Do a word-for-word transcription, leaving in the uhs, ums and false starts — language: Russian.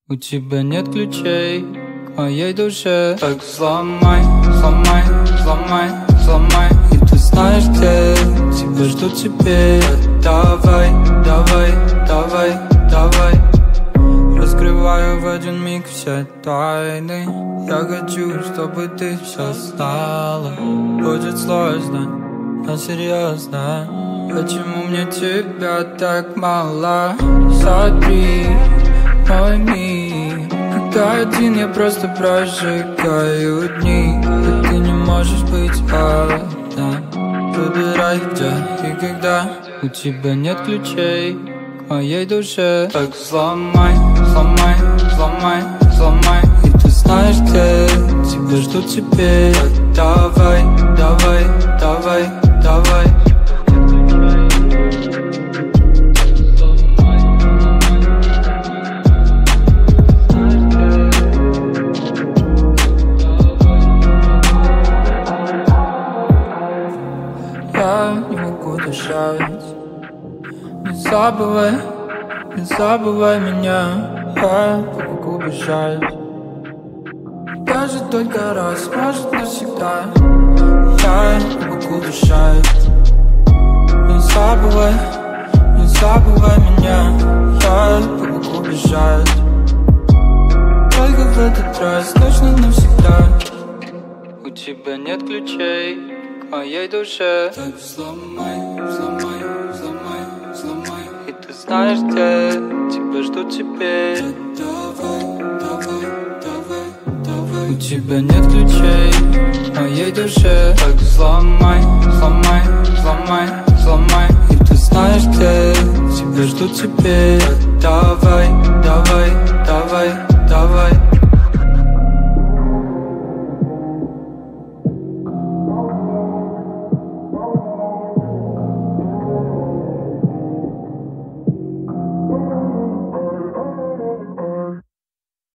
У тебя нет ключей к моей душе. Так взломай, взломай, взломай, взломай. И ты знаешь, где тебя ждут теперь. Давай, давай, давай, давай. Раскрываю в один миг все тайны. Я хочу, чтобы ты все знала. Будет сложно, но серьезно. Почему мне тебя так мало? Смотри, мой мир. Когда один я просто прожигаю дни. И ты не можешь быть одна. Выбирай, где и когда. У тебя нет ключей к моей душе. Так взломай, взломай, взломай, взломай. И ты знаешь, где тебя ждут теперь. Так давай, давай, давай, давай. Я не могу дышать. Не забывай, не забывай меня. Я помогу бежать. Даже только раз, может навсегда. Я не могу дышать. Не забывай, не забывай меня. Я помогу бежать. Только в этот раз, точно навсегда. У тебя нет ключей к моей душе. Так взломай, взломай, взломай, взломай. И ты знаешь, где тебя ждут теперь. Давай, давай, давай, давай. У тебя нет ключей к моей душе. Так взломай, взломай, взломай, взломай. И ты знаешь, где тебя ждут теперь. Давай, давай,